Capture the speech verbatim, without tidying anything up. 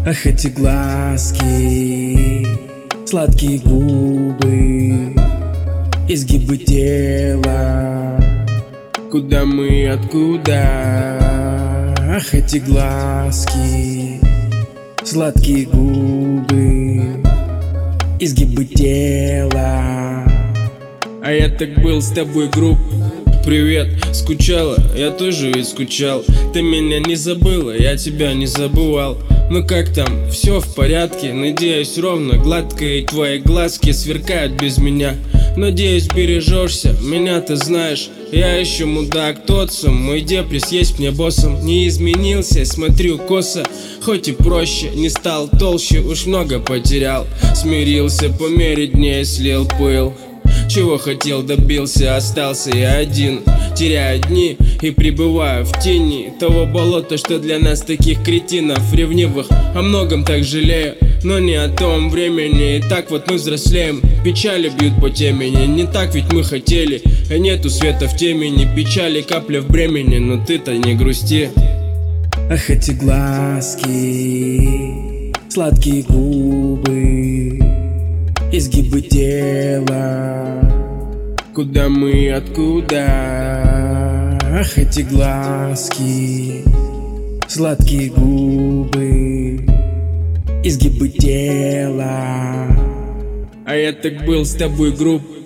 Ах, эти глазки, сладкие губы, изгибы тела. Куда мы, откуда? Ах, эти глазки, сладкие губы, изгибы тела. А я так был с тобой груб. Привет, скучала? Я тоже ведь скучал. Ты меня не забыла, я тебя не забывал. Ну как там, все в порядке? Надеюсь, ровно, гладко, и твои глазки сверкают без меня. Надеюсь, бережешься, меня ты знаешь. Я еще мудак, тот сам, мой депресс есть мне боссом. Не изменился, смотрю косо, хоть и проще. Не стал толще, уж много потерял. Смирился, по мере дней слил пыл. Чего хотел, добился, остался я один. Теряю дни и пребываю в тени того болота, что для нас таких кретинов ревнивых. О многом так жалею, но не о том времени. И так вот мы взрослеем, печали бьют по темени. Не так ведь мы хотели, а нету света в темени. Печали капля в бремени, но ты-то не грусти. Ах, эти глазки, сладкие губы, изгибы тела. Куда мы, откуда? Ах, эти глазки, сладкие губы, изгибы тела. А я так был с тобой груб.